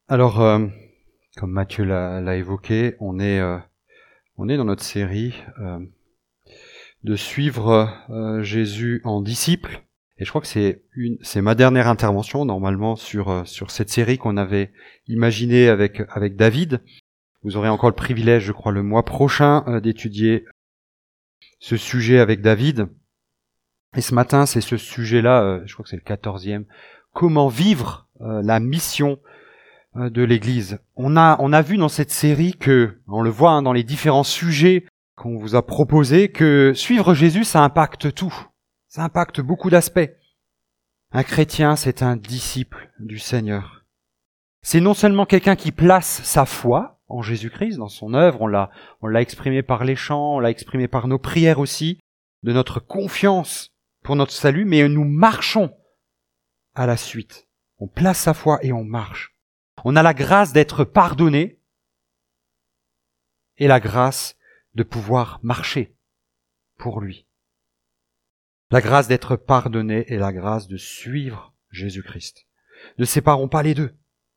Alors, comme Mathieu l'a évoqué, on est dans notre série de suivre Jésus en disciple. Et je crois que c'est ma dernière intervention normalement sur cette série qu'on avait imaginée avec David. Vous aurez encore le privilège, je crois, le mois prochain d'étudier ce sujet avec David. Et ce matin, c'est ce sujet-là, je crois que c'est le 14e. Comment vivre la mission de l'Église. On a vu dans cette série que, on le voit dans les différents sujets qu'on vous a proposés, que suivre Jésus, ça impacte tout. Ça impacte beaucoup d'aspects. Un chrétien, c'est un disciple du Seigneur. C'est non seulement quelqu'un qui place sa foi en Jésus-Christ, dans son œuvre, on l'a exprimé par les chants, on l'a exprimé par nos prières aussi, de notre confiance pour notre salut, mais nous marchons à la suite. On place sa foi et on marche. On a la grâce d'être pardonné et la grâce de pouvoir marcher pour lui. La grâce d'être pardonné et la grâce de suivre Jésus-Christ. Ne séparons pas les deux.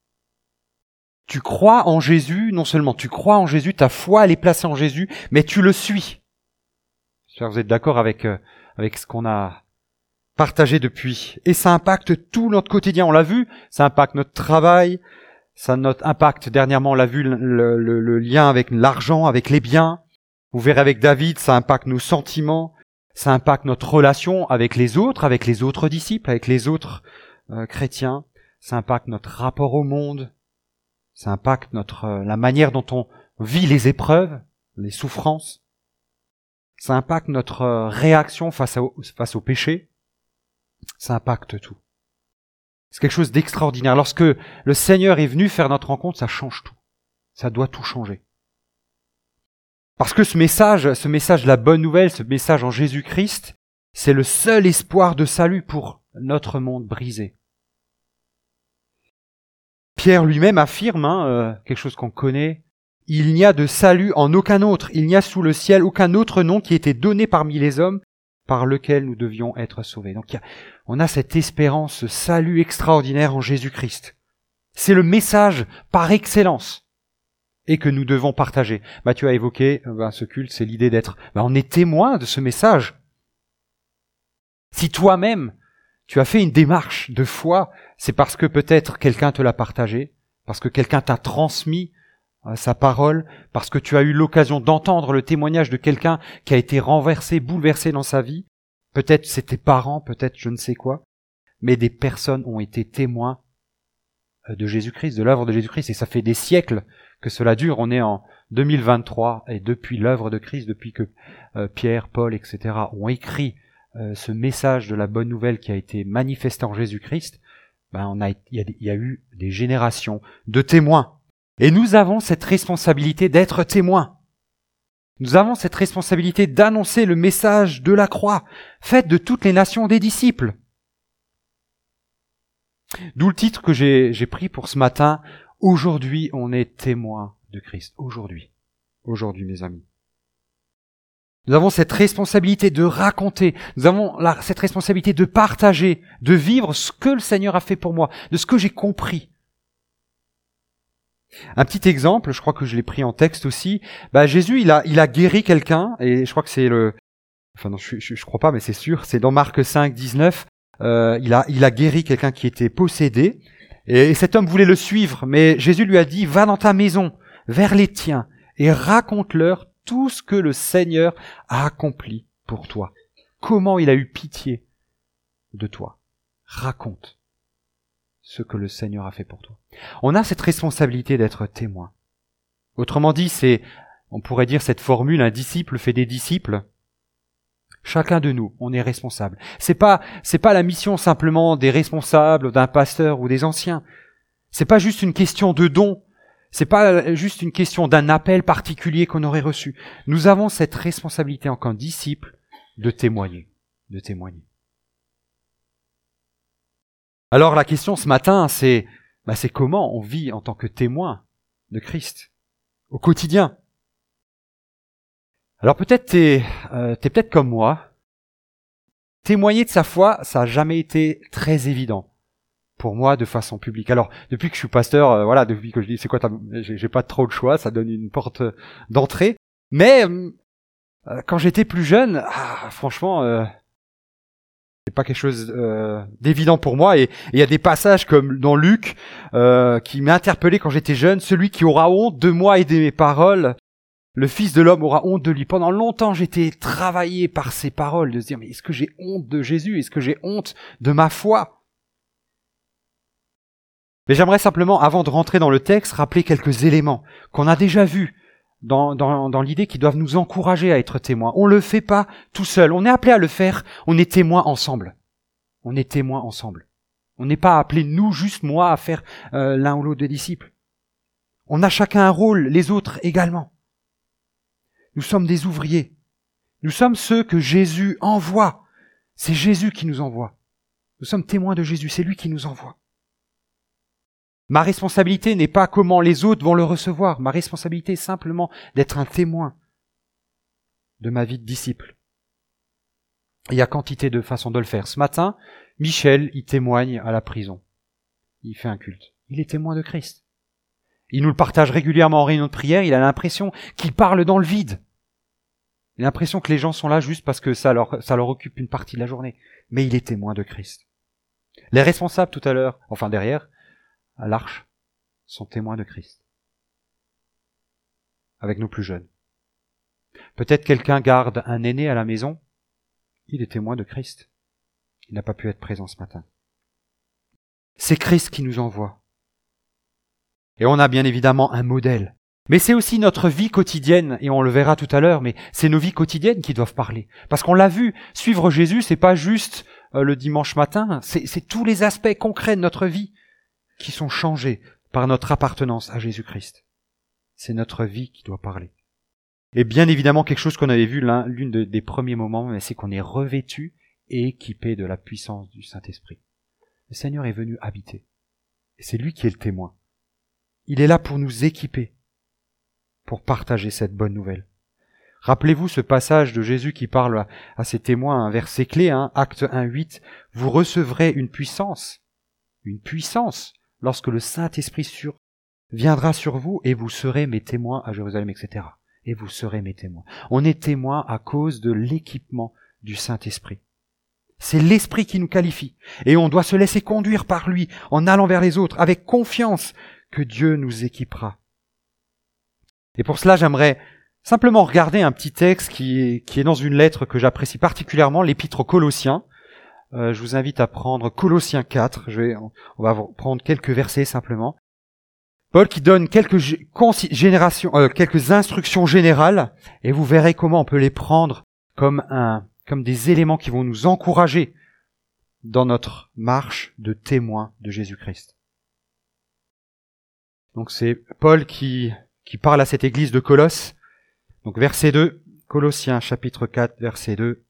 Tu crois en Jésus, non seulement tu crois en Jésus, ta foi elle est placée en Jésus, mais tu le suis. J'espère que vous êtes d'accord avec ce qu'on a partagé depuis. Et ça impacte tout notre quotidien, on l'a vu, ça impacte notre travail, ça notre impact, dernièrement on l'a vu, le lien avec l'argent, avec les biens. Vous verrez avec David, ça impacte nos sentiments, ça impacte notre relation avec les autres disciples, avec les autres chrétiens. Ça impacte notre rapport au monde, ça impacte la manière dont on vit les épreuves, les souffrances. Ça impacte notre réaction face au péché. Ça impacte tout. C'est quelque chose d'extraordinaire. Lorsque le Seigneur est venu faire notre rencontre, ça change tout. Ça doit tout changer. Parce que ce message de la bonne nouvelle, ce message en Jésus-Christ, c'est le seul espoir de salut pour notre monde brisé. Pierre lui-même affirme, quelque chose qu'on connaît, il n'y a de salut en aucun autre, il n'y a sous le ciel aucun autre nom qui ait été donné parmi les hommes par lequel nous devions être sauvés. Donc on a cette espérance, ce salut extraordinaire en Jésus-Christ. C'est le message par excellence et que nous devons partager. Mathieu a évoqué ce culte, c'est l'idée d'être, on est témoin de ce message. Si toi-même, tu as fait une démarche de foi, c'est parce que peut-être quelqu'un te l'a partagé, parce que quelqu'un t'a transmis sa parole, parce que tu as eu l'occasion d'entendre le témoignage de quelqu'un qui a été renversé, bouleversé dans sa vie. Peut-être c'est tes parents, peut-être je ne sais quoi, mais des personnes ont été témoins de Jésus-Christ, de l'œuvre de Jésus-Christ, et ça fait des siècles que cela dure. On est en 2023, et depuis l'œuvre de Christ, depuis que Pierre, Paul, etc. ont écrit ce message de la bonne nouvelle qui a été manifesté en Jésus-Christ, il y a eu des générations de témoins. Et nous avons cette responsabilité d'être témoins. Nous avons cette responsabilité d'annoncer le message de la croix, faite de toutes les nations des disciples. D'où le titre que j'ai pris pour ce matin, « Aujourd'hui, on est témoins de Christ. » Aujourd'hui, mes amis. Nous avons cette responsabilité de raconter, nous avons cette responsabilité de partager, de vivre ce que le Seigneur a fait pour moi, de ce que j'ai compris. Un petit exemple, je crois que je l'ai pris en texte aussi. Jésus, il a guéri quelqu'un, et je crois que c'est je crois pas, mais c'est sûr, c'est dans Marc 5, 19. Il a guéri quelqu'un qui était possédé, et cet homme voulait le suivre, mais Jésus lui a dit, va dans ta maison, vers les tiens, et raconte-leur tout ce que le Seigneur a accompli pour toi. Comment il a eu pitié de toi. Raconte ce que le Seigneur a fait pour toi. On a cette responsabilité d'être témoin. Autrement dit, on pourrait dire cette formule, un disciple fait des disciples. Chacun de nous, on est responsable. C'est pas la mission simplement des responsables, d'un pasteur ou des anciens. C'est pas juste une question de don. C'est pas juste une question d'un appel particulier qu'on aurait reçu. Nous avons cette responsabilité en tant que disciples de témoigner. Alors la question ce matin, c'est comment on vit en tant que témoin de Christ au quotidien. Alors peut-être t'es peut-être comme moi. Témoigner de sa foi, ça n'a jamais été très évident. pour moi de façon publique. Alors, depuis que je suis pasteur, depuis que je dis c'est quoi j'ai pas trop de choix, ça donne une porte d'entrée. Mais quand j'étais plus jeune, franchement, c'est pas quelque chose d'évident pour moi. Et il y a des passages comme dans Luc qui m'a interpellé quand j'étais jeune. Celui qui aura honte de moi et de mes paroles, le Fils de l'homme aura honte de lui. Pendant longtemps, j'étais travaillé par ces paroles, de se dire mais est-ce que j'ai honte de Jésus? Est-ce que j'ai honte de ma foi? Mais j'aimerais simplement, avant de rentrer dans le texte, rappeler quelques éléments qu'on a déjà vus dans l'idée qu'ils doivent nous encourager à être témoins. On le fait pas tout seul. On est appelé à le faire. On est témoins ensemble. On est témoins ensemble. On n'est pas appelé, nous, juste moi, à faire l'un ou l'autre des disciples. On a chacun un rôle, les autres également. Nous sommes des ouvriers. Nous sommes ceux que Jésus envoie. C'est Jésus qui nous envoie. Nous sommes témoins de Jésus. C'est lui qui nous envoie. Ma responsabilité n'est pas comment les autres vont le recevoir. Ma responsabilité est simplement d'être un témoin de ma vie de disciple. Il y a quantité de façons de le faire. Ce matin, Michel, il témoigne à la prison. Il fait un culte. Il est témoin de Christ. Il nous le partage régulièrement en réunion de prière. Il a l'impression qu'il parle dans le vide. Il a l'impression que les gens sont là juste parce que ça leur occupe une partie de la journée. Mais il est témoin de Christ. Les responsables tout à l'heure, derrière, à l'Arche, sont témoins de Christ. Avec nos plus jeunes. Peut-être quelqu'un garde un aîné à la maison. Il est témoin de Christ. Il n'a pas pu être présent ce matin. C'est Christ qui nous envoie. Et on a bien évidemment un modèle. Mais c'est aussi notre vie quotidienne, et on le verra tout à l'heure, mais c'est nos vies quotidiennes qui doivent parler. Parce qu'on l'a vu, suivre Jésus, c'est pas juste le dimanche matin, c'est tous les aspects concrets de notre vie qui sont changés par notre appartenance à Jésus-Christ. C'est notre vie qui doit parler. Et bien évidemment, quelque chose qu'on avait vu l'une des premiers moments, c'est qu'on est revêtu et équipé de la puissance du Saint-Esprit. Le Seigneur est venu habiter. Et c'est lui qui est le témoin. Il est là pour nous équiper, pour partager cette bonne nouvelle. Rappelez-vous ce passage de Jésus qui parle à ses témoins, un verset clé, Acte 1:8. Vous recevrez une puissance, lorsque le Saint-Esprit viendra sur vous et vous serez mes témoins à Jérusalem, etc. Et vous serez mes témoins. On est témoins à cause de l'équipement du Saint-Esprit. C'est l'Esprit qui nous qualifie. Et on doit se laisser conduire par lui en allant vers les autres avec confiance que Dieu nous équipera. Et pour cela, j'aimerais simplement regarder un petit texte qui est dans une lettre que j'apprécie particulièrement, l'épître aux Colossiens. Je vous invite à prendre Colossiens 4. On va prendre quelques versets simplement. Paul qui donne quelques instructions générales, et vous verrez comment on peut les prendre comme des éléments qui vont nous encourager dans notre marche de témoin de Jésus-Christ. Donc c'est Paul qui parle à cette église de Colosse. Donc verset 2, Colossiens chapitre 4, verset 2.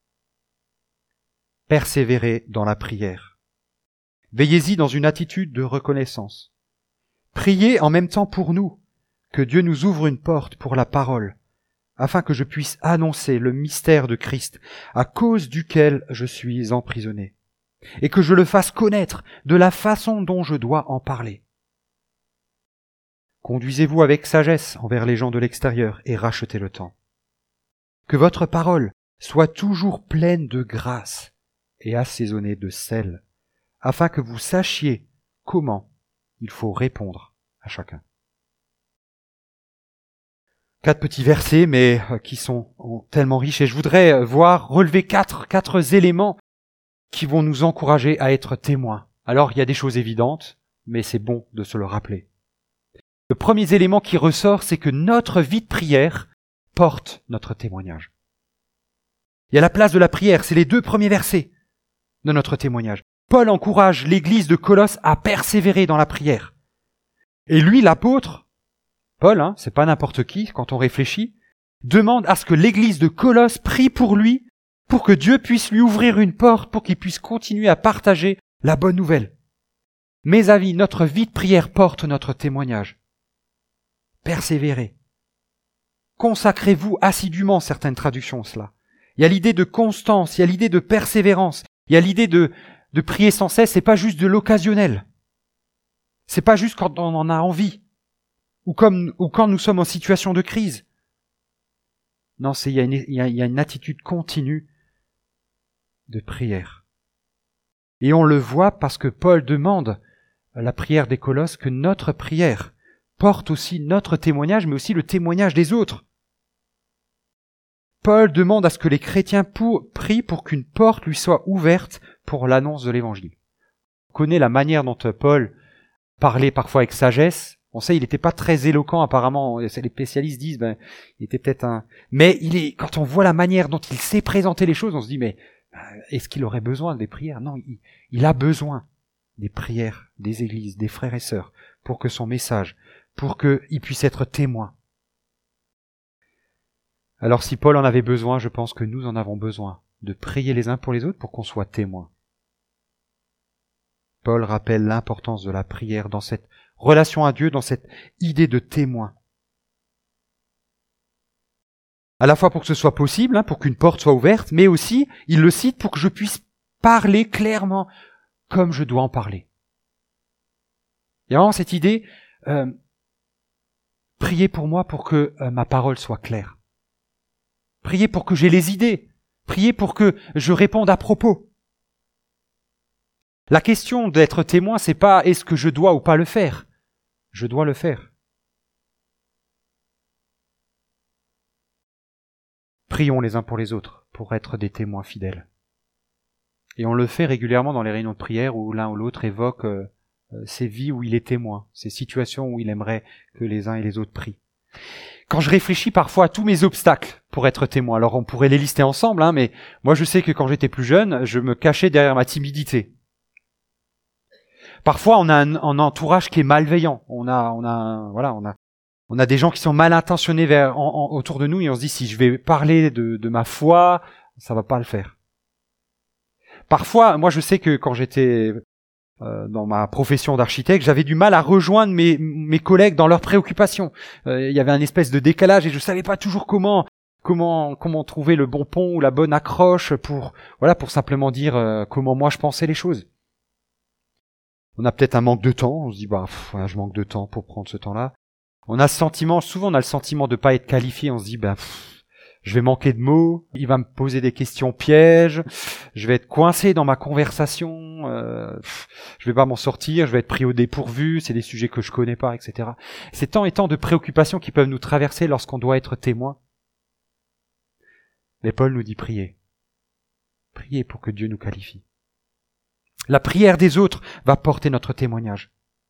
Persévérez dans la prière. Veillez-y dans une attitude de reconnaissance. Priez en même temps pour nous, que Dieu nous ouvre une porte pour la parole, afin que je puisse annoncer le mystère de Christ, à cause duquel je suis emprisonné, et que je le fasse connaître de la façon dont je dois en parler. Conduisez-vous avec sagesse envers les gens de l'extérieur et rachetez le temps. Que votre parole soit toujours pleine de grâce et assaisonnée de sel, afin que vous sachiez comment il faut répondre à chacun. 4 petits versets, mais qui sont tellement riches, et je voudrais relever quatre éléments qui vont nous encourager à être témoins. Alors, il y a des choses évidentes, mais c'est bon de se le rappeler. Le premier élément qui ressort, c'est que notre vie de prière porte notre témoignage. Il y a la place de la prière, c'est les 2 premiers versets de notre témoignage. Paul encourage l'église de Colosse à persévérer dans la prière. Et lui, l'apôtre, Paul, c'est pas n'importe qui quand on réfléchit, demande à ce que l'église de Colosse prie pour lui, pour que Dieu puisse lui ouvrir une porte, pour qu'il puisse continuer à partager la bonne nouvelle. Mes amis, notre vie de prière porte notre témoignage. Persévérez. Consacrez-vous assidûment, certaines traductions, cela. Il y a l'idée de constance, il y a l'idée de persévérance, il y a l'idée de de prier sans cesse, c'est pas juste de l'occasionnel. C'est pas juste quand on en a envie. Ou quand nous sommes en situation de crise. Non, il y a une attitude continue de prière. Et on le voit parce que Paul demande à la prière des Colosses que notre prière porte aussi notre témoignage, mais aussi le témoignage des autres. Paul demande à ce que les chrétiens prient pour qu'une porte lui soit ouverte pour l'annonce de l'évangile. On connaît la manière dont Paul parlait parfois avec sagesse. On sait, il n'était pas très éloquent apparemment. Les spécialistes disent, il était peut-être un... Mais quand on voit la manière dont il sait présenter les choses, on se dit, mais est-ce qu'il aurait besoin des prières? Non, il a besoin des prières des églises, des frères et sœurs, pour que son message, pour qu'il puisse être témoin. Alors si Paul en avait besoin, je pense que nous en avons besoin, de prier les uns pour les autres pour qu'on soit témoins. Paul rappelle l'importance de la prière dans cette relation à Dieu, dans cette idée de témoin. À la fois pour que ce soit possible, pour qu'une porte soit ouverte, mais aussi, il le cite pour que je puisse parler clairement comme je dois en parler. Il y a vraiment cette idée, priez pour moi pour que ma parole soit claire. Priez pour que j'ai les idées. Priez pour que je réponde à propos. La question d'être témoin, c'est pas est-ce que je dois ou pas le faire. Je dois le faire. Prions les uns pour les autres pour être des témoins fidèles. Et on le fait régulièrement dans les réunions de prière où l'un ou l'autre évoque ces vies où il est témoin, ces situations où il aimerait que les uns et les autres prient. Quand je réfléchis parfois à tous mes obstacles pour être témoin, alors on pourrait les lister ensemble, mais moi je sais que quand j'étais plus jeune, je me cachais derrière ma timidité. Parfois on a un entourage qui est malveillant, on a des gens qui sont mal intentionnés autour de nous et on se dit si je vais parler de ma foi, ça va pas le faire. Parfois, moi je sais que quand j'étais dans ma profession d'architecte, j'avais du mal à rejoindre mes collègues dans leurs préoccupations. Il y avait un espèce de décalage et je savais pas toujours comment trouver le bon pont ou la bonne accroche pour simplement dire comment moi je pensais les choses. On a peut-être un manque de temps, on se dit je manque de temps pour prendre ce temps-là. Souvent on a le sentiment de pas être qualifié, on se dit je vais manquer de mots, il va me poser des questions pièges, je vais être coincé dans ma conversation, je vais pas m'en sortir, je vais être pris au dépourvu, c'est des sujets que je connais pas, etc. C'est tant et tant de préoccupations qui peuvent nous traverser lorsqu'on doit être témoin. Mais Paul nous dit priez. Priez pour que Dieu nous qualifie. La prière des autres va porter notre témoignage.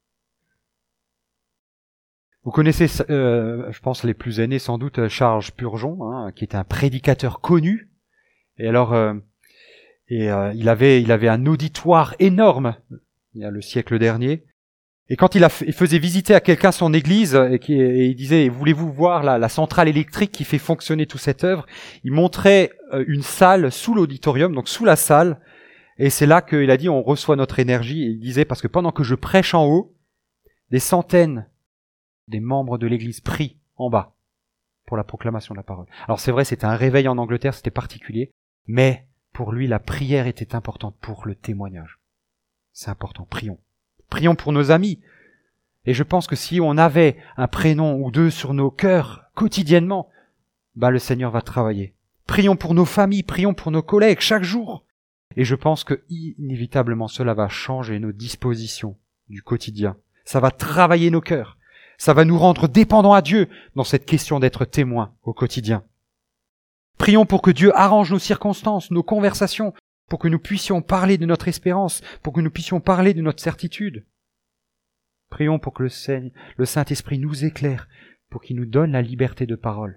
Vous connaissez, je pense les plus aînés sans doute, Charles Spurgeon, qui était un prédicateur connu. Et alors, il avait un auditoire énorme il y a le siècle dernier. Et quand il faisait visiter à quelqu'un son église et il disait voulez-vous voir la centrale électrique qui fait fonctionner toute cette œuvre, il montrait une salle sous l'auditorium, donc sous la salle. Et c'est là qu'il a dit on reçoit notre énergie. Et il disait parce que pendant que je prêche en haut, des centaines des membres de l'église prient en bas pour la proclamation de la parole. Alors c'est vrai, c'était un réveil en Angleterre, c'était particulier, mais pour lui, la prière était importante pour le témoignage. C'est important, prions. Prions pour nos amis. Et je pense que si on avait un prénom ou deux sur nos cœurs quotidiennement, le Seigneur va travailler. Prions pour nos familles, prions pour nos collègues chaque jour. Et je pense que inévitablement cela va changer nos dispositions du quotidien. Ça va travailler nos cœurs. Ça va nous rendre dépendants à Dieu dans cette question d'être témoins au quotidien. Prions pour que Dieu arrange nos circonstances, nos conversations, pour que nous puissions parler de notre espérance, pour que nous puissions parler de notre certitude. Prions pour que le Saint-Esprit nous éclaire, pour qu'il nous donne la liberté de parole.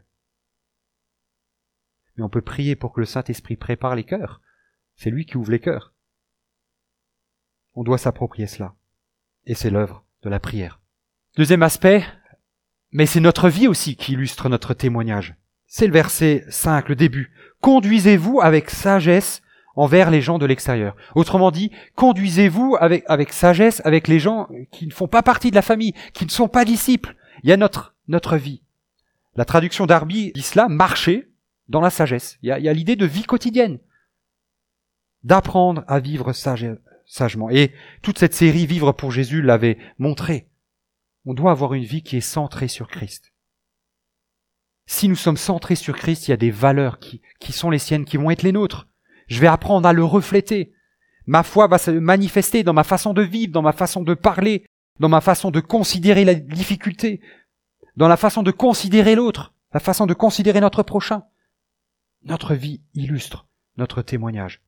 Mais on peut prier pour que le Saint-Esprit prépare les cœurs. C'est lui qui ouvre les cœurs. On doit s'approprier cela. Et c'est l'œuvre de la prière. Deuxième aspect, mais c'est notre vie aussi qui illustre notre témoignage. C'est le verset 5, le début. Conduisez-vous avec sagesse envers les gens de l'extérieur. Autrement dit, conduisez-vous avec sagesse avec les gens qui ne font pas partie de la famille, qui ne sont pas disciples. Il y a notre vie. La traduction d'Arby dit cela, marcher dans la sagesse. Il y a l'idée de vie quotidienne. D'apprendre à vivre sagement. Et toute cette série Vivre pour Jésus l'avait montré. On doit avoir une vie qui est centrée sur Christ. Si nous sommes centrés sur Christ, il y a des valeurs qui sont les siennes, qui vont être les nôtres. Je vais apprendre à le refléter. Ma foi va se manifester dans ma façon de vivre, dans ma façon de parler, dans ma façon de considérer la difficulté, dans la façon de considérer l'autre, la façon de considérer notre prochain. Notre vie illustre notre témoignage.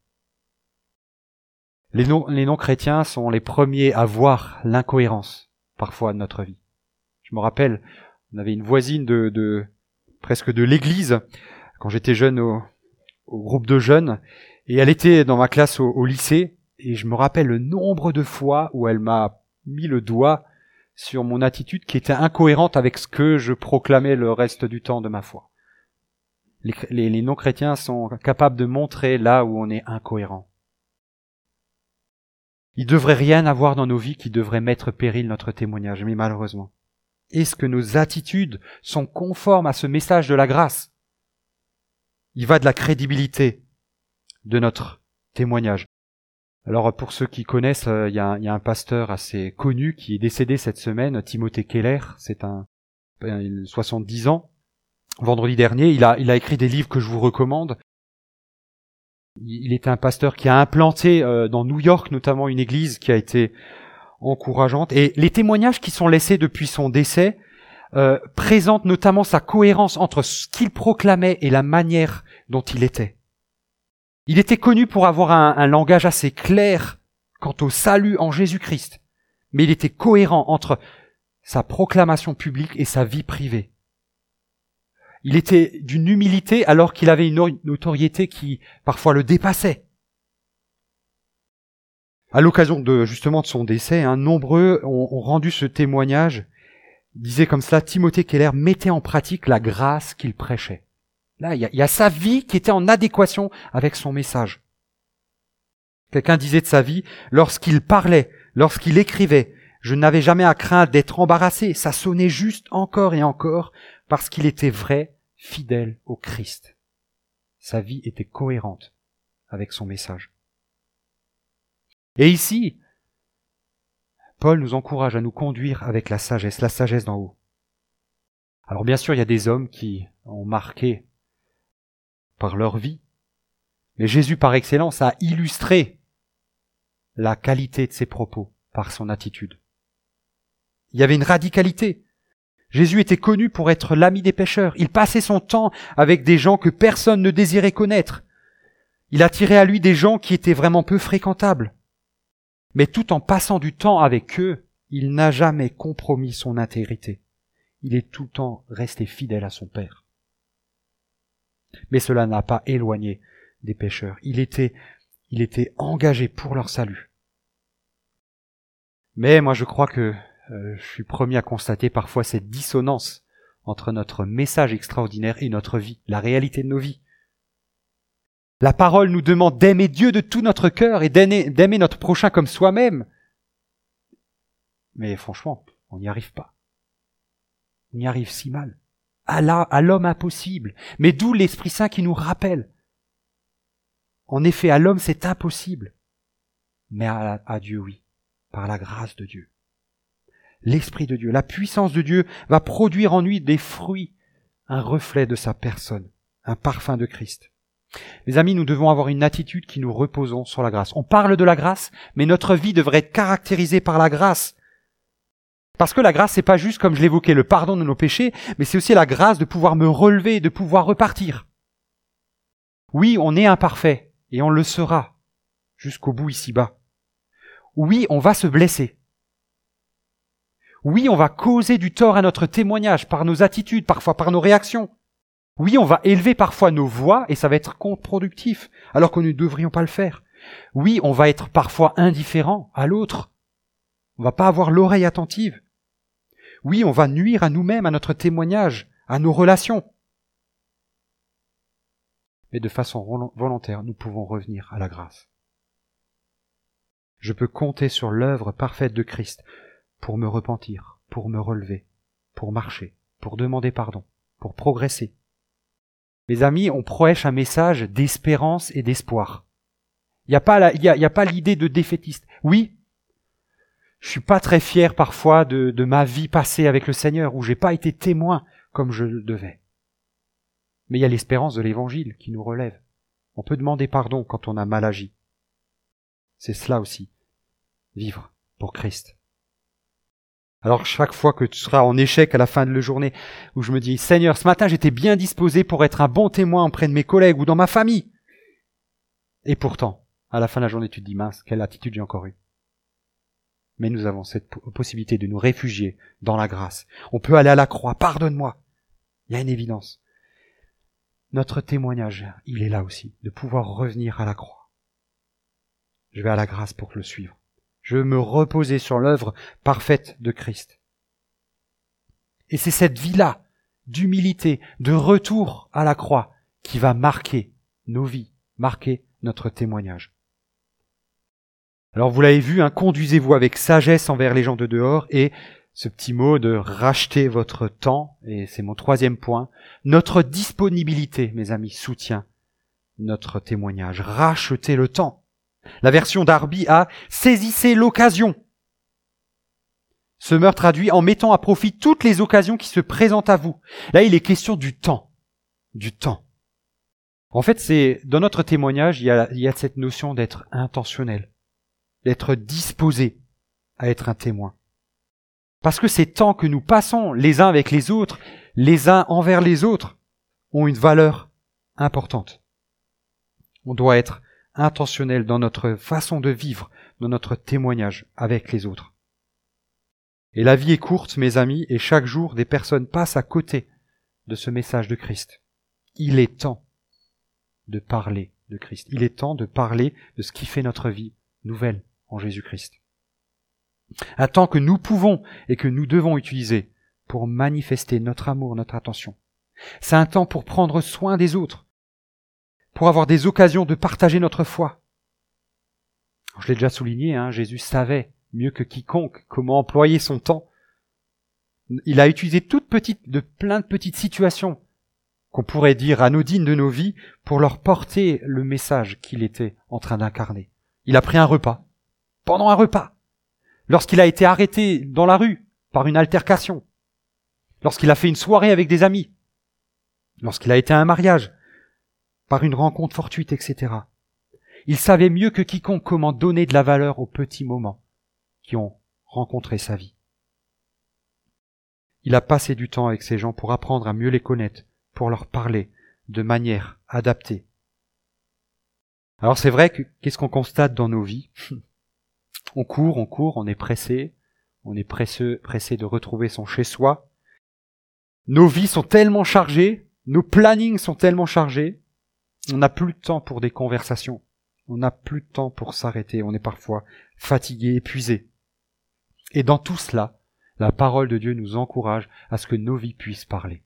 Les non-chrétiens sont les premiers à voir l'incohérence, parfois, de notre vie. Je me rappelle, on avait une voisine presque de l'église, quand j'étais jeune au groupe de jeunes, et elle était dans ma classe au lycée, et je me rappelle le nombre de fois où elle m'a mis le doigt sur mon attitude qui était incohérente avec ce que je proclamais le reste du temps de ma foi. Les non-chrétiens sont capables de montrer là où on est incohérent. Il ne devrait rien avoir dans nos vies qui devrait mettre péril notre témoignage, mais malheureusement. Est-ce que nos attitudes sont conformes à ce message de la grâce? Il va de la crédibilité de notre témoignage. Alors pour ceux qui connaissent, il y a un pasteur assez connu qui est décédé cette semaine, Timothée Keller, c'est un 70 ans. Vendredi dernier, il a écrit des livres que je vous recommande. Il était un pasteur qui a implanté dans New York notamment une église qui a été encourageante. Et les témoignages qui sont laissés depuis son décès présentent notamment sa cohérence entre ce qu'il proclamait et la manière dont il était. Il était connu pour avoir un langage assez clair quant au salut en Jésus-Christ, mais il était cohérent entre sa proclamation publique et sa vie privée. Il était d'une humilité alors qu'il avait une notoriété qui parfois le dépassait. À l'occasion de son décès, nombreux ont rendu ce témoignage. Il disait comme cela, Timothée Keller mettait en pratique la grâce qu'il prêchait. Là, il y a sa vie qui était en adéquation avec son message. Quelqu'un disait de sa vie, lorsqu'il parlait, lorsqu'il écrivait, je n'avais jamais à craindre d'être embarrassé. Ça sonnait juste encore et encore parce qu'il était vrai, fidèle au Christ. Sa vie était cohérente avec son message. Et ici, Paul nous encourage à nous conduire avec la sagesse d'en haut. Alors bien sûr, il y a des hommes qui ont marqué par leur vie, mais Jésus par excellence a illustré la qualité de ses propos par son attitude. Il y avait une radicalité. Jésus était connu pour être l'ami des pécheurs. Il passait son temps avec des gens que personne ne désirait connaître. Il attirait à lui des gens qui étaient vraiment peu fréquentables. Mais tout en passant du temps avec eux, il n'a jamais compromis son intégrité. Il est tout le temps resté fidèle à son Père. Mais cela n'a pas éloigné des pécheurs. Il était engagé pour leur salut. Mais moi je crois que je suis premier à constater parfois cette dissonance entre notre message extraordinaire et notre vie, la réalité de nos vies. La parole nous demande d'aimer Dieu de tout notre cœur et d'aimer notre prochain comme soi-même. Mais franchement, on n'y arrive pas. On y arrive si mal. À l'homme impossible. Mais d'où l'Esprit Saint qui nous rappelle. En effet, à l'homme c'est impossible. Mais à Dieu, oui. Par la grâce de Dieu. L'Esprit de Dieu, la puissance de Dieu va produire en lui des fruits, un reflet de sa personne, un parfum de Christ. Mes amis, nous devons avoir une attitude qui nous reposons sur la grâce. On parle de la grâce, mais notre vie devrait être caractérisée par la grâce. Parce que la grâce, c'est pas juste, comme je l'évoquais, le pardon de nos péchés, mais c'est aussi la grâce de pouvoir me relever et de pouvoir repartir. Oui, on est imparfait, et on le sera, jusqu'au bout ici-bas. Oui, on va se blesser. Oui, on va causer du tort à notre témoignage par nos attitudes, parfois par nos réactions. Oui, on va élever parfois nos voix et ça va être contre-productif, alors que nous ne devrions pas le faire. Oui, on va être parfois indifférent à l'autre. On va pas avoir l'oreille attentive. Oui, on va nuire à nous-mêmes, à notre témoignage, à nos relations. Mais de façon volontaire, nous pouvons revenir à la grâce. Je peux compter sur l'œuvre parfaite de Christ pour me repentir, pour me relever, pour marcher, pour demander pardon, pour progresser. Mes amis, on prêche un message d'espérance et d'espoir. Il n'y a pas l'idée de défaitiste. Oui, je suis pas très fier parfois de ma vie passée avec le Seigneur, où j'ai pas été témoin comme je le devais. Mais il y a l'espérance de l'Évangile qui nous relève. On peut demander pardon quand on a mal agi. C'est cela aussi, vivre pour Christ. Alors chaque fois que tu seras en échec à la fin de la journée, où je me dis, Seigneur, ce matin j'étais bien disposé pour être un bon témoin auprès de mes collègues ou dans ma famille. Et pourtant, à la fin de la journée, tu te dis, mince, quelle attitude j'ai encore eue. Mais nous avons cette possibilité de nous réfugier dans la grâce. On peut aller à la croix, pardonne-moi. Il y a une évidence. Notre témoignage, il est là aussi, de pouvoir revenir à la croix. Je vais à la grâce pour le suivre. Je veux me reposer sur l'œuvre parfaite de Christ. Et c'est cette vie-là, d'humilité, de retour à la croix, qui va marquer nos vies, marquer notre témoignage. Alors vous l'avez vu, conduisez-vous avec sagesse envers les gens de dehors, et ce petit mot de racheter votre temps, et c'est mon 3e point, notre disponibilité, mes amis, soutient notre témoignage. Rachetez le temps. La version d'Arby a « saisissez l'occasion ». Ce meurtre traduit en mettant à profit toutes les occasions qui se présentent à vous. Là, il est question du temps. Du temps. En fait, c'est dans notre témoignage, il y a cette notion d'être intentionnel, d'être disposé à être un témoin. Parce que ces temps que nous passons les uns avec les autres, les uns envers les autres, ont une valeur importante. On doit être intentionnel dans notre façon de vivre, dans notre témoignage avec les autres. Et la vie est courte, mes amis, et chaque jour, des personnes passent à côté de ce message de Christ. Il est temps de parler de Christ. Il est temps de parler de ce qui fait notre vie nouvelle en Jésus-Christ. Un temps que nous pouvons et que nous devons utiliser pour manifester notre amour, notre attention. C'est un temps pour prendre soin des autres, pour avoir des occasions de partager notre foi. Je l'ai déjà souligné, Jésus savait mieux que quiconque comment employer son temps. Il a utilisé plein de petites situations qu'on pourrait dire anodines de nos vies pour leur porter le message qu'il était en train d'incarner. Il a pris un repas. Pendant un repas. Lorsqu'il a été arrêté dans la rue par une altercation. Lorsqu'il a fait une soirée avec des amis. Lorsqu'il a été à un mariage. Par une rencontre fortuite, etc. Il savait mieux que quiconque comment donner de la valeur aux petits moments qui ont rencontré sa vie. Il a passé du temps avec ces gens pour apprendre à mieux les connaître, pour leur parler de manière adaptée. Alors c'est vrai que qu'est-ce qu'on constate dans nos vies ? On court, on est pressé de retrouver son chez-soi. Nos vies sont tellement chargées, nos plannings sont tellement chargés, on n'a plus de temps pour des conversations, on n'a plus de temps pour s'arrêter, on est parfois fatigué, épuisé. Et dans tout cela, la parole de Dieu nous encourage à ce que nos vies puissent parler.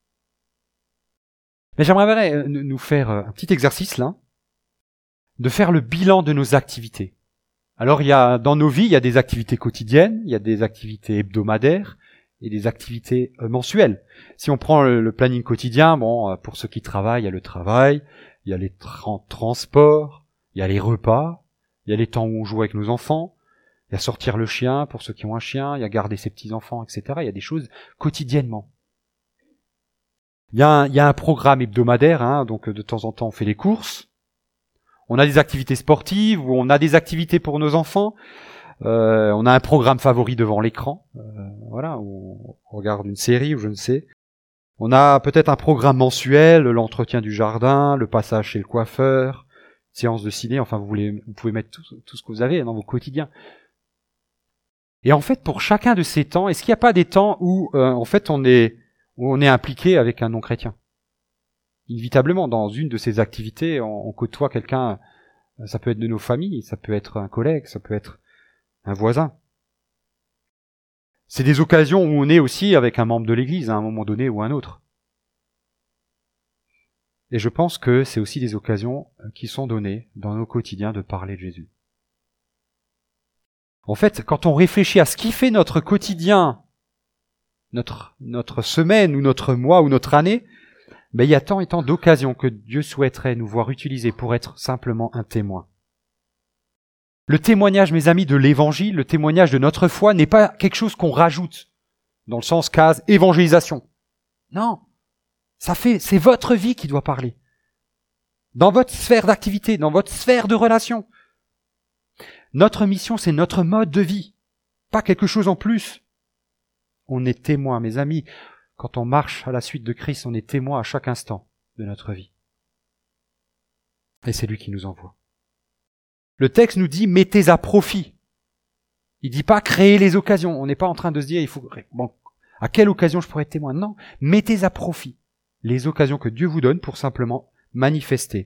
Mais j'aimerais nous faire un petit exercice là, de faire le bilan de nos activités. Alors dans nos vies, il y a des activités quotidiennes, il y a des activités hebdomadaires et des activités mensuelles. Si on prend le planning quotidien, pour ceux qui travaillent, il y a le travail, il y a les transports, il y a les repas, il y a les temps où on joue avec nos enfants, il y a sortir le chien pour ceux qui ont un chien, il y a garder ses petits-enfants, etc. Il y a des choses quotidiennement. Il y a un programme hebdomadaire, donc de temps en temps on fait les courses. On a des activités sportives, ou on a des activités pour nos enfants. On a un programme favori devant l'écran, où on regarde une série ou je ne sais. On a peut-être un programme mensuel, l'entretien du jardin, le passage chez le coiffeur, séance de ciné, enfin vous pouvez mettre tout ce que vous avez dans vos quotidiens. Et en fait, pour chacun de ces temps, est-ce qu'il n'y a pas des temps où en fait on est impliqué avec un non-chrétien ? Inévitablement, dans une de ces activités, on côtoie quelqu'un, ça peut être de nos familles, ça peut être un collègue, ça peut être un voisin. C'est des occasions où on est aussi avec un membre de l'Église à un moment donné ou un autre. Et je pense que c'est aussi des occasions qui sont données dans nos quotidiens de parler de Jésus. En fait, quand on réfléchit à ce qui fait notre quotidien, notre semaine ou notre mois ou notre année, il y a tant et tant d'occasions que Dieu souhaiterait nous voir utiliser pour être simplement un témoin. Le témoignage, mes amis, de l'évangile, le témoignage de notre foi n'est pas quelque chose qu'on rajoute dans le sens case évangélisation. Non. C'est votre vie qui doit parler. Dans votre sphère d'activité, dans votre sphère de relation. Notre mission, c'est notre mode de vie. Pas quelque chose en plus. On est témoin, mes amis. Quand on marche à la suite de Christ, on est témoin à chaque instant de notre vie. Et c'est lui qui nous envoie. Le texte nous dit « mettez à profit ». Il dit pas « créer les occasions ». On n'est pas en train de se dire « il faut à quelle occasion je pourrais être témoin ?» Non, mettez à profit les occasions que Dieu vous donne pour simplement manifester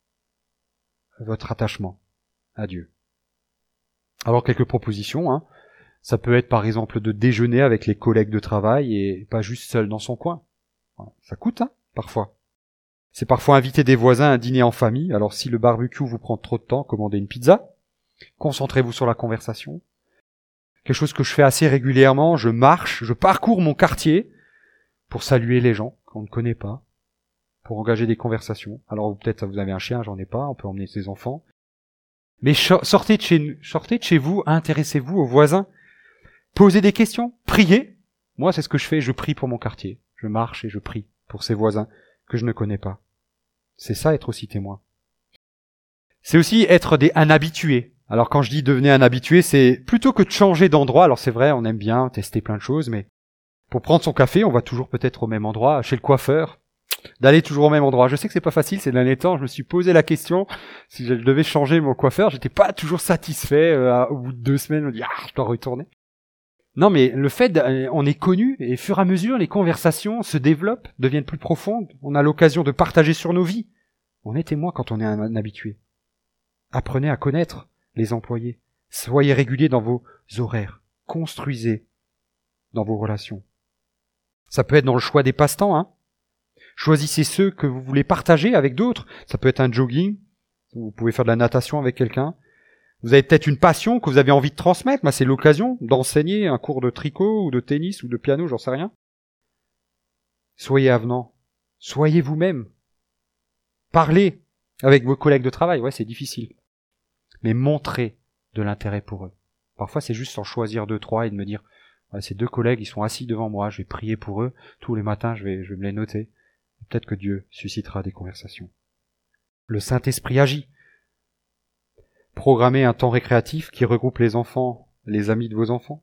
votre attachement à Dieu. Alors quelques propositions, hein. Ça peut être par exemple de déjeuner avec les collègues de travail et pas juste seul dans son coin. Ça coûte, hein, parfois. C'est parfois inviter des voisins à un dîner en famille. Alors si le barbecue vous prend trop de temps, commandez une pizza. Concentrez-vous sur la conversation. Quelque chose que je fais assez régulièrement, je parcours mon quartier pour saluer les gens qu'on ne connaît pas, pour engager des conversations. Alors peut-être vous avez un chien, j'en ai pas, on peut emmener ses enfants. Mais sortez de chez vous, intéressez-vous aux voisins, posez des questions, priez. Moi, c'est ce que je fais, je prie pour mon quartier. Je marche et je prie pour ces voisins que je ne connais pas. C'est ça, être aussi témoin. C'est aussi être un habitué. Alors quand je dis devenez un habitué, c'est plutôt que de changer d'endroit. Alors c'est vrai, on aime bien tester plein de choses, mais pour prendre son café, on va toujours peut-être au même endroit, chez le coiffeur, d'aller toujours au même endroit. Je sais que c'est pas facile, ces derniers temps, je me suis posé la question, si je devais changer mon coiffeur, j'étais pas toujours satisfait, au bout de 2 semaines, on dit je dois retourner. Non mais le fait, on est connu, et au fur et à mesure, les conversations se développent, deviennent plus profondes, on a l'occasion de partager sur nos vies. On est témoin quand on est un habitué. Apprenez à connaître les employés. Soyez réguliers dans vos horaires. Construisez dans vos relations. Ça peut être dans le choix des passe-temps, hein. Choisissez ceux que vous voulez partager avec d'autres. Ça peut être un jogging. Vous pouvez faire de la natation avec quelqu'un. Vous avez peut-être une passion que vous avez envie de transmettre. C'est l'occasion d'enseigner un cours de tricot ou de tennis ou de piano, j'en sais rien. Soyez avenants. Soyez vous-même. Parlez avec vos collègues de travail. Ouais, c'est difficile. Mais montrez de l'intérêt pour eux. Parfois, c'est juste en choisir 2, 3 et de me dire ces 2 collègues, ils sont assis devant moi, je vais prier pour eux. Tous les matins, je vais me les noter. Peut-être que Dieu suscitera des conversations. Le Saint-Esprit agit. Programmez un temps récréatif qui regroupe les enfants, les amis de vos enfants,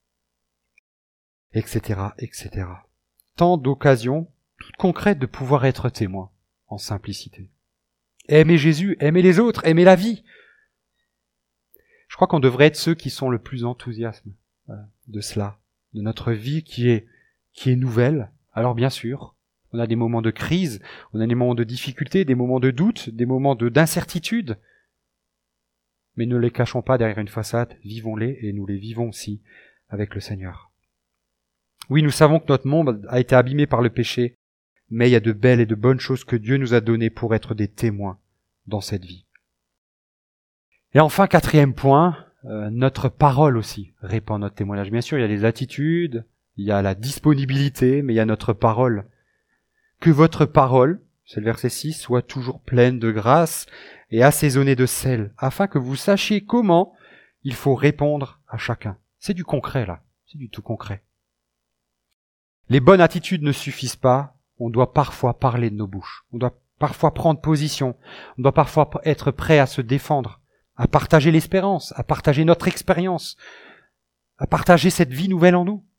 etc., etc. Tant d'occasions, toutes concrètes, de pouvoir être témoin en simplicité. Aimez Jésus, aimez les autres, aimez la vie. Je crois qu'on devrait être ceux qui sont le plus enthousiastes de cela, de notre vie qui est nouvelle. Alors bien sûr, on a des moments de crise, on a des moments de difficulté, des moments de doute, des moments d'incertitude. Mais ne les cachons pas derrière une façade, vivons-les et nous les vivons aussi avec le Seigneur. Oui, nous savons que notre monde a été abîmé par le péché, mais il y a de belles et de bonnes choses que Dieu nous a données pour être des témoins dans cette vie. Et enfin, 4e point, notre parole aussi répand notre témoignage. Bien sûr, il y a les attitudes, il y a la disponibilité, mais il y a notre parole. Que votre parole, c'est le verset 6, soit toujours pleine de grâce et assaisonnée de sel, afin que vous sachiez comment il faut répondre à chacun. C'est du concret, là. C'est du tout concret. Les bonnes attitudes ne suffisent pas. On doit parfois parler de nos bouches. On doit parfois prendre position. On doit parfois être prêt à se défendre, à partager l'espérance, à partager notre expérience, à partager cette vie nouvelle en nous.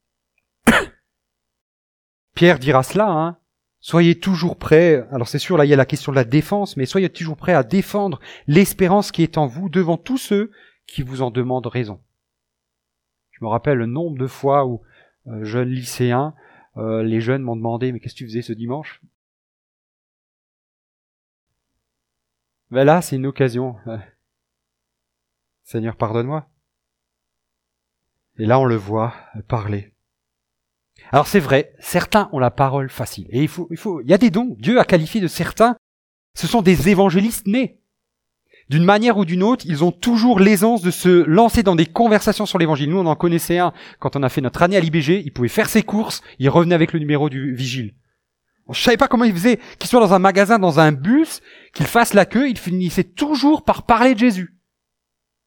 Pierre dira cela, hein. Soyez toujours prêts, alors c'est sûr, là il y a la question de la défense, mais soyez toujours prêts à défendre l'espérance qui est en vous devant tous ceux qui vous en demandent raison. Je me rappelle le nombre de fois où, jeune lycéen, les jeunes m'ont demandé « Mais qu'est-ce que tu faisais ce dimanche ?» Ben là, c'est une occasion. Seigneur, pardonne-moi. Et là, on le voit parler. Alors c'est vrai, certains ont la parole facile. Et il y a des dons. Dieu a qualifié de certains. Ce sont des évangélistes nés. D'une manière ou d'une autre, ils ont toujours l'aisance de se lancer dans des conversations sur l'évangile. Nous, on en connaissait un quand on a fait notre année à l'IBG. Il pouvait faire ses courses, il revenait avec le numéro du vigile. Je savais pas comment il faisait, qu'il soit dans un magasin, dans un bus, qu'il fasse la queue, il finissait toujours par parler de Jésus.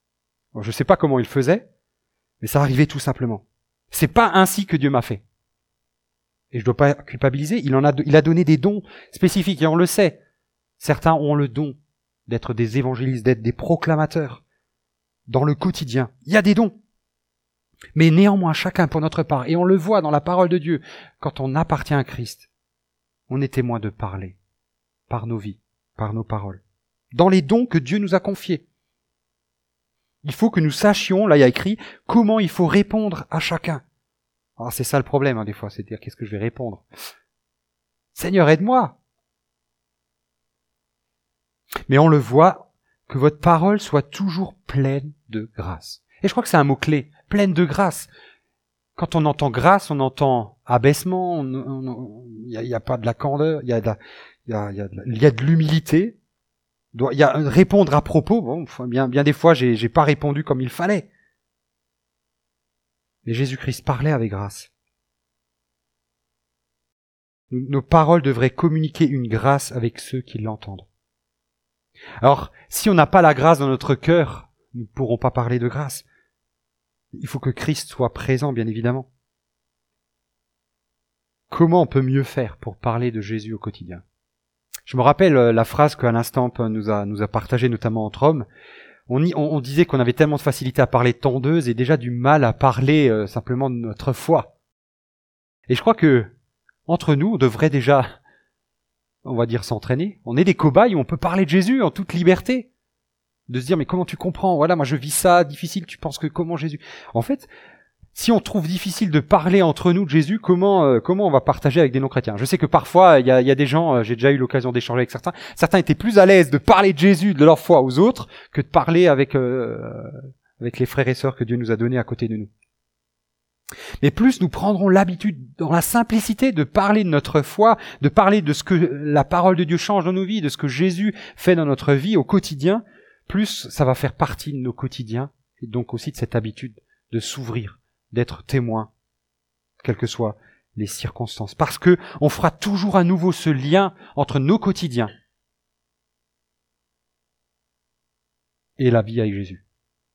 Je ne sais pas comment il faisait, mais ça arrivait tout simplement. C'est pas ainsi que Dieu m'a fait. Et je ne dois pas culpabiliser, il a donné des dons spécifiques, et on le sait. Certains ont le don d'être des évangélistes, d'être des proclamateurs dans le quotidien. Il y a des dons. Mais néanmoins, chacun pour notre part, et on le voit dans la parole de Dieu, quand on appartient à Christ, on est témoin de parler, par nos vies, par nos paroles, dans les dons que Dieu nous a confiés. Il faut que nous sachions, là il y a écrit, comment il faut répondre à chacun. Alors c'est ça le problème, des fois, c'est de dire qu'est-ce que je vais répondre. Seigneur, aide-moi. Mais on le voit, que votre parole soit toujours pleine de grâce. Et je crois que c'est un mot-clé, pleine de grâce. Quand on entend grâce, on entend abaissement, il y a pas de la candeur, il y a de l'humilité. Il y a répondre à propos. Bon, bien des fois, j'ai pas répondu comme il fallait. Mais Jésus-Christ parlait avec grâce. Nos paroles devraient communiquer une grâce avec ceux qui l'entendent. Alors, si on n'a pas la grâce dans notre cœur, nous ne pourrons pas parler de grâce. Il faut que Christ soit présent, bien évidemment. Comment on peut mieux faire pour parler de Jésus au quotidien ? Je me rappelle la phrase qu'à l'instant nous a partagée, notamment entre hommes. On disait qu'on avait tellement de facilité à parler de tondeuse et déjà du mal à parler simplement de notre foi. Et je crois que entre nous, on devrait déjà, on va dire, s'entraîner. On est des cobayes où on peut parler de Jésus en toute liberté. De se dire, mais comment tu comprends ? Voilà, moi je vis ça, difficile, tu penses que comment Jésus ? En fait, si on trouve difficile de parler entre nous de Jésus, comment on va partager avec des non-chrétiens ? Je sais que parfois, il y a des gens, j'ai déjà eu l'occasion d'échanger avec certains, certains étaient plus à l'aise de parler de Jésus, de leur foi aux autres, que de parler avec les frères et sœurs que Dieu nous a donnés à côté de nous. Mais plus nous prendrons l'habitude, dans la simplicité, de parler de notre foi, de parler de ce que la parole de Dieu change dans nos vies, de ce que Jésus fait dans notre vie au quotidien, plus ça va faire partie de nos quotidiens, et donc aussi de cette habitude de s'ouvrir, d'être témoin, quelles que soient les circonstances. Parce que on fera toujours à nouveau ce lien entre nos quotidiens et la vie avec Jésus.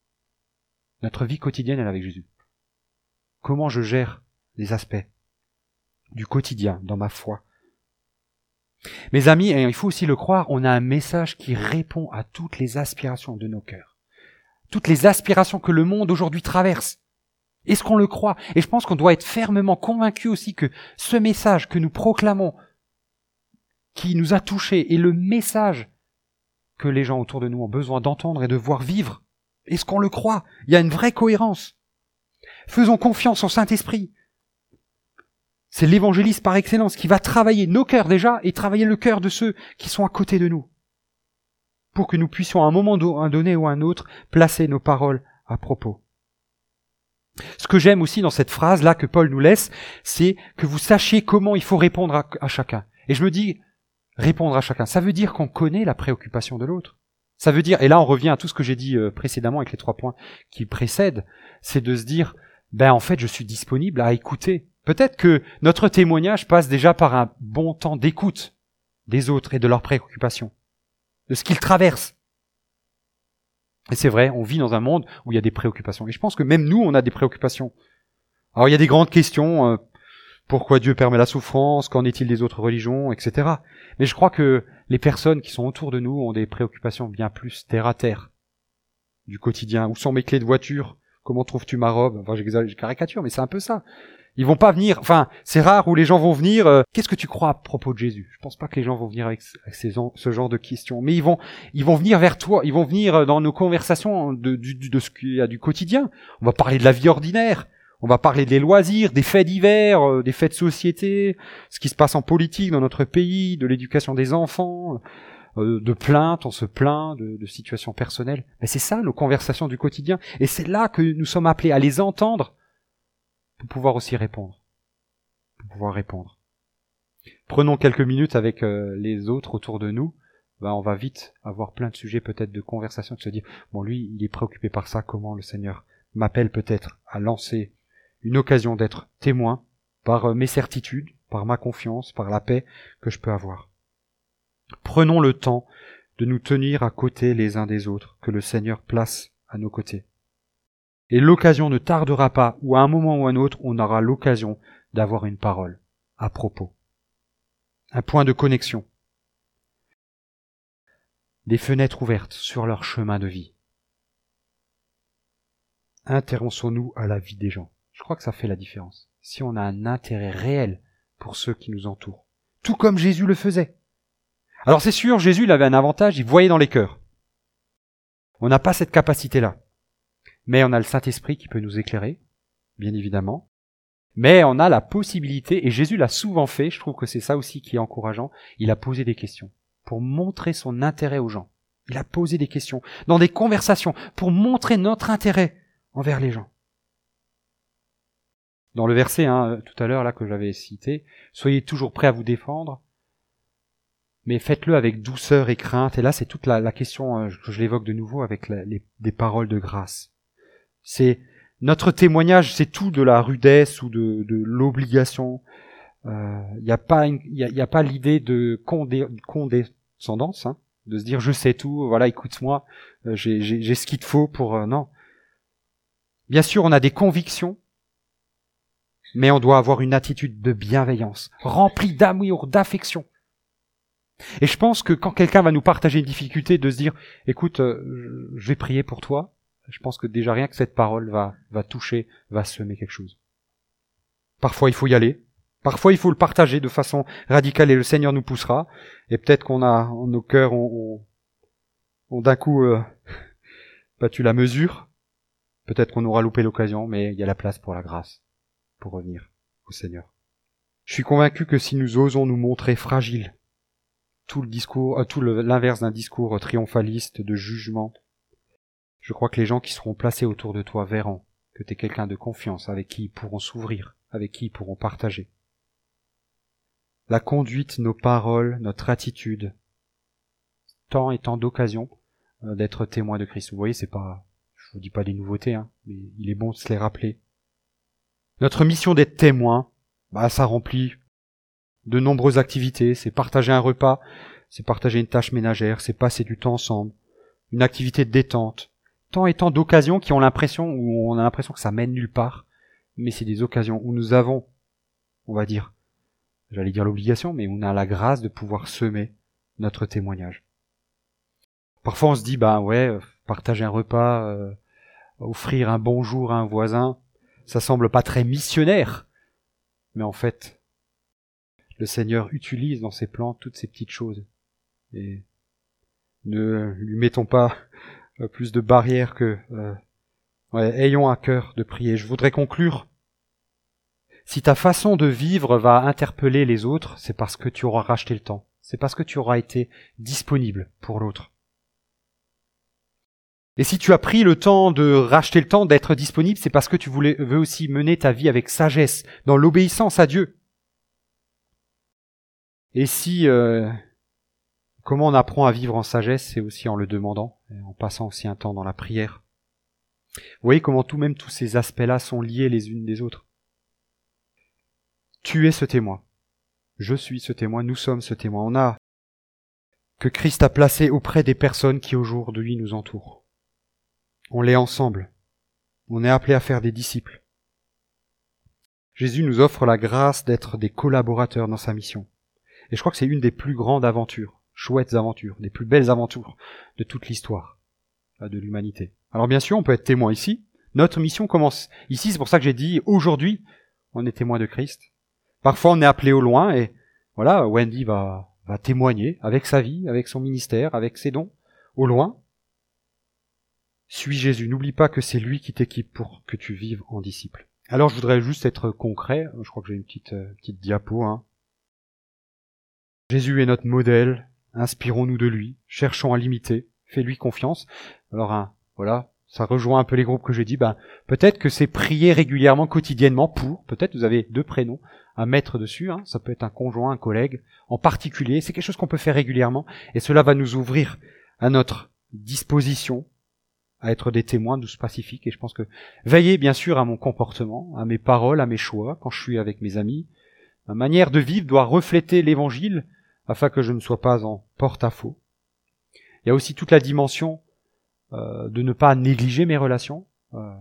Notre vie quotidienne, elle est avec Jésus. Comment je gère les aspects du quotidien dans ma foi. Mes amis, et il faut aussi le croire, on a un message qui répond à toutes les aspirations de nos cœurs. Toutes les aspirations que le monde aujourd'hui traverse. Est-ce qu'on le croit ? Et je pense qu'on doit être fermement convaincu aussi que ce message que nous proclamons, qui nous a touchés, est le message que les gens autour de nous ont besoin d'entendre et de voir vivre. Est-ce qu'on le croit ? Il y a une vraie cohérence. Faisons confiance au Saint-Esprit. C'est l'évangéliste par excellence qui va travailler nos cœurs déjà et travailler le cœur de ceux qui sont à côté de nous. Pour que nous puissions à un moment donné ou à un autre placer nos paroles à propos. Ce que j'aime aussi dans cette phrase-là que Paul nous laisse, c'est que vous sachiez comment il faut répondre à chacun. Et je me dis, répondre à chacun, ça veut dire qu'on connaît la préoccupation de l'autre. Ça veut dire, et là on revient à tout ce que j'ai dit précédemment avec les 3 points qui précèdent, c'est de se dire, en fait je suis disponible à écouter. Peut-être que notre témoignage passe déjà par un bon temps d'écoute des autres et de leurs préoccupations, de ce qu'ils traversent. Et c'est vrai, on vit dans un monde où il y a des préoccupations. Et je pense que même nous, on a des préoccupations. Alors il y a des grandes questions, pourquoi Dieu permet la souffrance, qu'en est-il des autres religions, etc. Mais je crois que les personnes qui sont autour de nous ont des préoccupations bien plus terre à terre, du quotidien. Où sont mes clés de voiture ? Comment trouves-tu ma robe ? Enfin, je caricature, mais c'est un peu ça. Ils vont pas venir, c'est rare où les gens vont venir, qu'est-ce que tu crois à propos de Jésus ? Je pense pas que les gens vont venir avec ce genre de questions. Mais ils vont venir vers toi, ils vont venir dans nos conversations de ce qu'il y a du quotidien. On va parler de la vie ordinaire, on va parler des loisirs, des faits divers, des faits de société, ce qui se passe en politique dans notre pays, de l'éducation des enfants, de plaintes, on se plaint de situations personnelles. Mais c'est ça, nos conversations du quotidien. Et c'est là que nous sommes appelés à les entendre, pour pouvoir aussi répondre. Prenons quelques minutes avec les autres autour de nous. On va vite avoir plein de sujets peut-être de conversation, de se dire, bon lui, il est préoccupé par ça, comment le Seigneur m'appelle peut-être à lancer une occasion d'être témoin par mes certitudes, par ma confiance, par la paix que je peux avoir. Prenons le temps de nous tenir à côté les uns des autres, que le Seigneur place à nos côtés. Et l'occasion ne tardera pas, ou à un moment ou à un autre, on aura l'occasion d'avoir une parole à propos. Un point de connexion. Des fenêtres ouvertes sur leur chemin de vie. Intéressons-nous à la vie des gens. Je crois que ça fait la différence. Si on a un intérêt réel pour ceux qui nous entourent. Tout comme Jésus le faisait. Alors c'est sûr, Jésus il avait un avantage, il voyait dans les cœurs. On n'a pas cette capacité-là. Mais on a le Saint-Esprit qui peut nous éclairer, bien évidemment. Mais on a la possibilité, et Jésus l'a souvent fait, je trouve que c'est ça aussi qui est encourageant, il a posé des questions pour montrer son intérêt aux gens. Il a posé des questions dans des conversations pour montrer notre intérêt envers les gens. Dans le verset tout à l'heure là que j'avais cité, soyez toujours prêts à vous défendre, mais faites-le avec douceur et crainte. Et là, c'est toute la question que je l'évoque de nouveau avec des paroles de grâce. C'est notre témoignage, c'est tout de la rudesse ou de l'obligation. Il n'y a pas l'idée de condescendance, de se dire je sais tout, voilà, écoute-moi, j'ai ce qu'il te faut pour non. Bien sûr, on a des convictions, mais on doit avoir une attitude de bienveillance, remplie d'amour, d'affection. Et je pense que quand quelqu'un va nous partager une difficulté, de se dire, écoute, je vais prier pour toi, je pense que déjà rien que cette parole va toucher, va semer quelque chose. Parfois il faut y aller, parfois il faut le partager de façon radicale et le Seigneur nous poussera, et peut-être qu'on a, en nos cœurs, on d'un coup battu la mesure, peut-être qu'on aura loupé l'occasion, mais il y a la place pour la grâce, pour revenir au Seigneur. Je suis convaincu que si nous osons nous montrer fragiles, tout l'inverse d'un discours triomphaliste, de jugement, je crois que les gens qui seront placés autour de toi verront que tu es quelqu'un de confiance, avec qui ils pourront s'ouvrir, avec qui ils pourront partager. La conduite, nos paroles, notre attitude, tant et tant d'occasions d'être témoin de Christ. Vous voyez, je vous dis pas des nouveautés, mais il est bon de se les rappeler. Notre mission d'être témoin, ça remplit de nombreuses activités. C'est partager un repas, c'est partager une tâche ménagère, c'est passer du temps ensemble, une activité de détente. Tant et tant d'occasions où on a l'impression que ça mène nulle part, mais c'est des occasions où nous avons, on va dire, j'allais dire l'obligation, mais on a la grâce de pouvoir semer notre témoignage. Parfois on se dit, partager un repas, offrir un bonjour à un voisin, ça semble pas très missionnaire, mais en fait, le Seigneur utilise dans ses plans toutes ces petites choses. Et ne lui mettons pas plus de barrières que... ayons à cœur de prier. Je voudrais conclure. Si ta façon de vivre va interpeller les autres, c'est parce que tu auras racheté le temps. C'est parce que tu auras été disponible pour l'autre. Et si tu as pris le temps de racheter le temps, d'être disponible, c'est parce que tu veux aussi mener ta vie avec sagesse, dans l'obéissance à Dieu. Et si... comment on apprend à vivre en sagesse, c'est aussi en le demandant, et en passant aussi un temps dans la prière. Vous voyez comment tous ces aspects-là sont liés les unes des autres. Tu es ce témoin. Je suis ce témoin, nous sommes ce témoin. On a que Christ a placé auprès des personnes qui aujourd'hui nous entourent. On l'est ensemble. On est appelé à faire des disciples. Jésus nous offre la grâce d'être des collaborateurs dans sa mission. Et je crois que c'est une des plus grandes aventures, chouettes aventures, des plus belles aventures de toute l'histoire de l'humanité. Alors bien sûr, on peut être témoin ici. Notre mission commence ici, c'est pour ça que j'ai dit aujourd'hui, on est témoin de Christ. Parfois on est appelé au loin et voilà, Wendy va témoigner avec sa vie, avec son ministère, avec ses dons, au loin. Suis Jésus, n'oublie pas que c'est lui qui t'équipe pour que tu vives en disciple. Alors je voudrais juste être concret, je crois que j'ai une petite diapo. Jésus est notre modèle, inspirons-nous de lui, cherchons à l'imiter, fais-lui confiance. Alors voilà, ça rejoint un peu les groupes que j'ai dit, peut-être que c'est prier régulièrement, quotidiennement peut-être vous avez 2 prénoms à mettre dessus, ça peut être un conjoint, un collègue, en particulier, c'est quelque chose qu'on peut faire régulièrement, et cela va nous ouvrir à notre disposition, à être des témoins douces pacifiques, et je pense que veillez bien sûr à mon comportement, à mes paroles, à mes choix, quand je suis avec mes amis, ma manière de vivre doit refléter l'évangile, afin que je ne sois pas en porte-à-faux. Il y a aussi toute la dimension de ne pas négliger mes relations.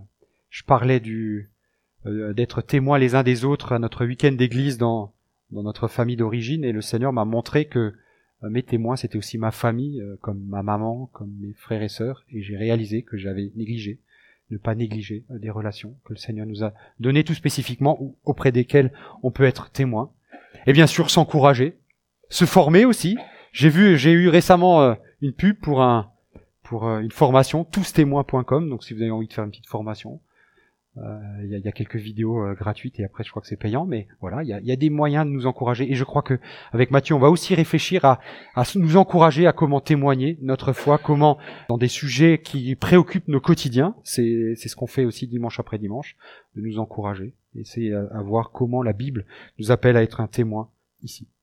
je parlais d'être témoins les uns des autres à notre week-end d'église dans notre famille d'origine, et le Seigneur m'a montré que mes témoins, c'était aussi ma famille, comme ma maman, comme mes frères et sœurs, et j'ai réalisé que j'avais ne pas négliger des relations que le Seigneur nous a données tout spécifiquement, ou auprès desquelles on peut être témoin. Et bien sûr, s'encourager, se former aussi. J'ai eu récemment une pub pour une formation, toustémoins.com, donc si vous avez envie de faire une petite formation, il y a quelques vidéos gratuites, et après je crois que c'est payant, mais voilà, il y a des moyens de nous encourager, et je crois que avec Mathieu on va aussi réfléchir à nous encourager à comment témoigner notre foi, comment dans des sujets qui préoccupent nos quotidiens, c'est ce qu'on fait aussi dimanche après dimanche, de nous encourager, et c'est à voir comment la Bible nous appelle à être un témoin ici.